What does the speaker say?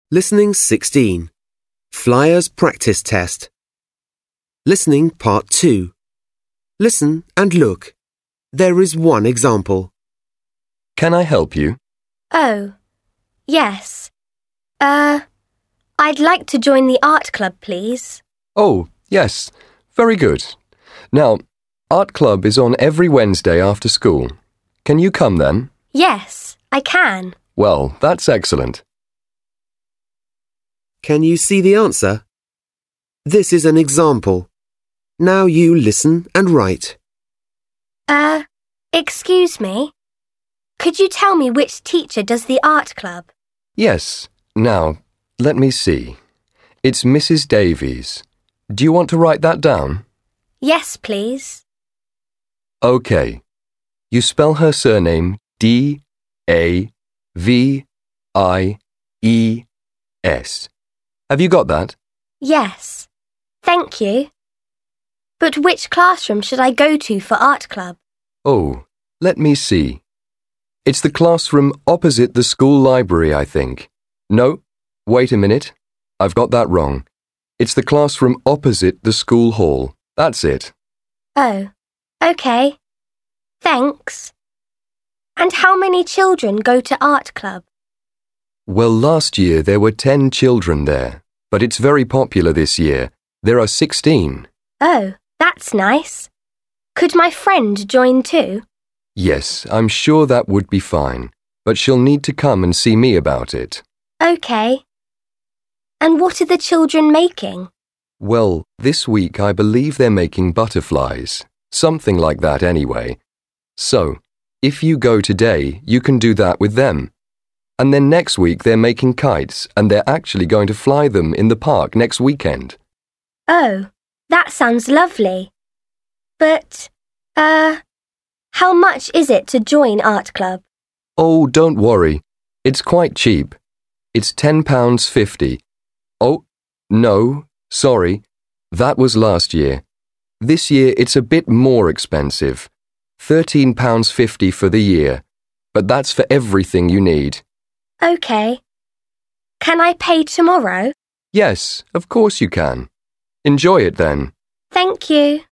Listening 16. Flyers Practice Test. Listening Part 2. Listen and look. There is one example. Can I help you? Oh, yes. I'd like to join the art club, please. Oh, yes. Very good. Now, art club is on every Wednesday after school. Can you come then? Yes, I can. Well, that's excellent. Can you see the answer? This is an example. Now you listen and write. Excuse me? Could you tell me which teacher does the art club? Yes. Now, let me see. It's Mrs. Davies. Do you want to write that down? Yes, please. OK. You spell her surname D-A-V-I-E-S. Have you got that? Yes. Thank you. But which classroom should I go to for art club? Oh, let me see. It's the classroom opposite the school library, I think. No, wait a minute. I've got that wrong. It's the classroom opposite the school hall. That's it. Oh, OK. Thanks. And how many children go to art club? Well, last year there were 10 children there, but it's very popular this year. There are 16. Oh, that's nice. Could my friend join too? Yes, I'm sure that would be fine, but she'll need to come and see me about it. OK. And what are the children making? Well, this week I believe they're making butterflies. Something like that anyway. So, if you go today, you can do that with them. And then next week they're making kites and they're actually going to fly them in the park next weekend. Oh, that sounds lovely. But, how much is it to join art club? Oh, don't worry. It's quite cheap. It's £10.50. Oh, no, sorry. That was last year. This year it's a bit more expensive. £13.50 for the year. But that's for everything you need. OK. Can I pay tomorrow? Yes, of course you can. Enjoy it then. Thank you.